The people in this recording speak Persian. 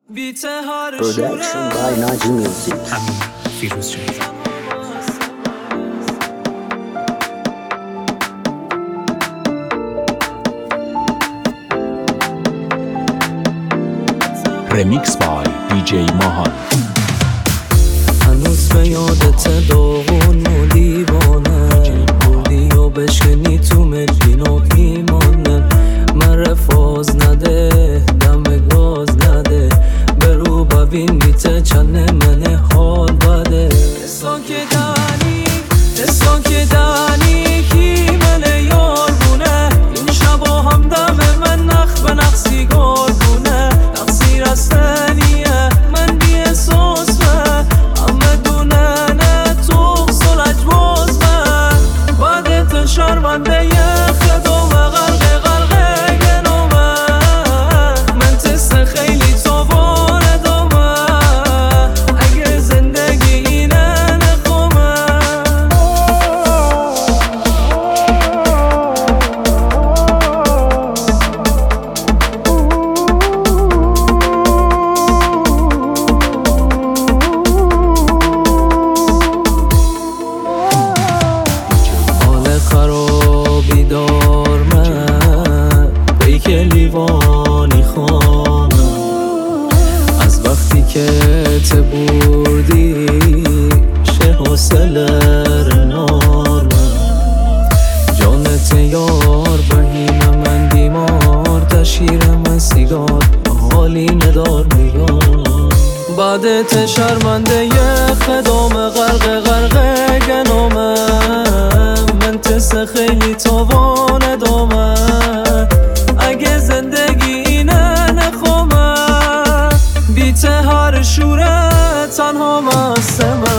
Production by Naji Music. فیروز شد. رمیکس بای دیجی ماهان. هنوز به یادت داغون و دیوانه بودی و بشکنی تو مدین و پیمانه. من رفاز نده دم گاز نده برو ببین میته چنه من حال بده. دستان که دانی کی من یار بونه این شبا هم دم من نخ به نخ سیگار بونه. نقصی رستنیه من بی احساس همه دونه نه تو سلج باز بعد تو شرمنده یه خدام غرقه گنامه. من تست خیلی تابانه دامه اگه زندگی اینه نخوامه. حال خرابی دار من بیک لیوانی خانم از وقتی که ته بردی شه حوصله نار من. جانت یار بهیم من بیمار تشیر من سیگار حالی ندار میار. بعدت شرمنده یه خدام غرقه گنامه. من تست خیلی تاوان دامه اگه زندگی اینه نخوامه. بیته هر شوره تنها مستمه.